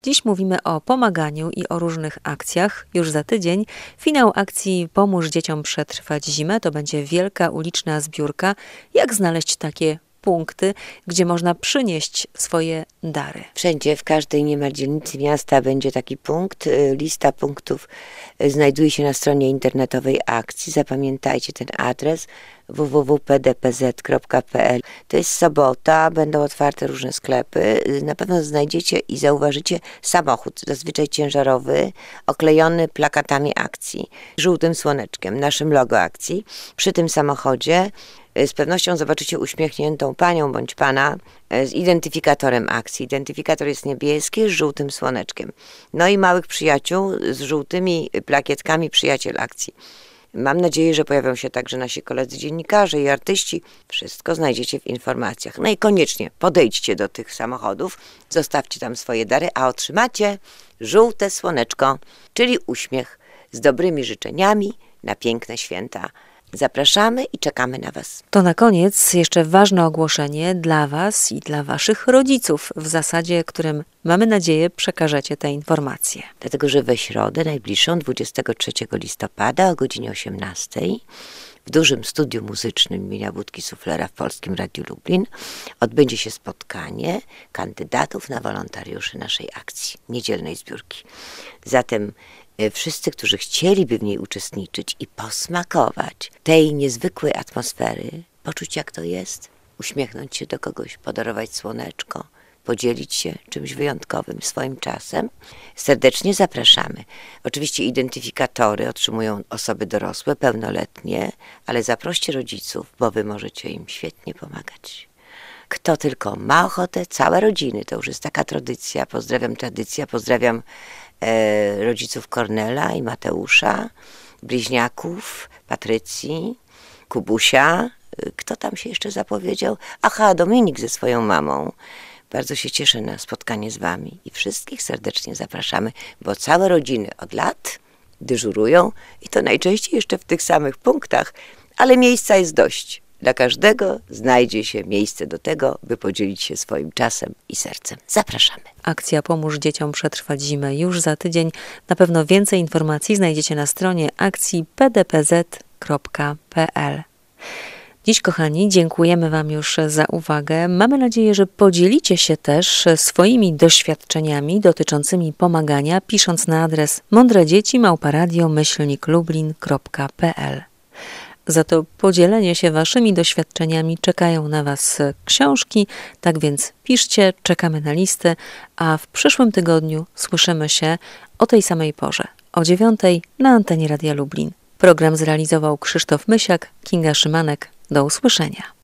Dziś mówimy o pomaganiu i o różnych akcjach. Już za tydzień finał akcji Pomóż dzieciom przetrwać zimę. To będzie wielka uliczna zbiórka. Jak znaleźć takie punkty, gdzie można przynieść swoje dary? Wszędzie, w każdej niemal dzielnicy miasta będzie taki punkt. Lista punktów znajduje się na stronie internetowej akcji. Zapamiętajcie ten adres www.pdpz.pl. To jest sobota, będą otwarte różne sklepy. Na pewno znajdziecie i zauważycie samochód, zazwyczaj ciężarowy, oklejony plakatami akcji, żółtym słoneczkiem, naszym logo akcji. Przy tym samochodzie z pewnością zobaczycie uśmiechniętą panią bądź pana z identyfikatorem akcji. Identyfikator jest niebieski z żółtym słoneczkiem. No i małych przyjaciół z żółtymi plakietkami przyjaciel akcji. Mam nadzieję, że pojawią się także nasi koledzy dziennikarze i artyści. Wszystko znajdziecie w informacjach. No i koniecznie podejdźcie do tych samochodów, zostawcie tam swoje dary, a otrzymacie żółte słoneczko, czyli uśmiech z dobrymi życzeniami na piękne święta. Zapraszamy i czekamy na Was. To na koniec jeszcze ważne ogłoszenie dla Was i dla Waszych rodziców, w zasadzie którym, mamy nadzieję, przekażecie te informacje. Dlatego, że we środę najbliższą, 23 listopada o godzinie 18 w dużym studiu muzycznym imienia Budki Suflera w Polskim Radiu Lublin odbędzie się spotkanie kandydatów na wolontariuszy naszej akcji, niedzielnej zbiórki. Zatem wszyscy, którzy chcieliby w niej uczestniczyć i posmakować tej niezwykłej atmosfery, poczuć jak to jest, uśmiechnąć się do kogoś, podarować słoneczko, podzielić się czymś wyjątkowym swoim czasem, serdecznie zapraszamy. Oczywiście identyfikatory otrzymują osoby dorosłe, pełnoletnie, ale zaproście rodziców, bo wy możecie im świetnie pomagać. Kto tylko ma ochotę, całe rodziny, to już jest taka tradycja, pozdrawiam rodziców Kornela i Mateusza, bliźniaków, Patrycji, Kubusia, kto tam się jeszcze zapowiedział? Aha, Dominik ze swoją mamą. Bardzo się cieszę na spotkanie z Wami i wszystkich serdecznie zapraszamy, bo całe rodziny od lat dyżurują i to najczęściej jeszcze w tych samych punktach, ale miejsca jest dość. Dla każdego znajdzie się miejsce do tego, by podzielić się swoim czasem i sercem. Zapraszamy. Akcja Pomóż dzieciom przetrwać zimę już za tydzień. Na pewno więcej informacji znajdziecie na stronie akcji pdpz.pl. Dziś, kochani, dziękujemy Wam już za uwagę. Mamy nadzieję, że podzielicie się też swoimi doświadczeniami dotyczącymi pomagania, pisząc na adres mądredzieci@lublin.pl. Za to podzielenie się Waszymi doświadczeniami czekają na Was książki, tak więc piszcie, czekamy na listy, a w przyszłym tygodniu słyszymy się o tej samej porze, o 9:00 na antenie Radia Lublin. Program zrealizował Krzysztof Mysiak, Kinga Szymanek. Do usłyszenia.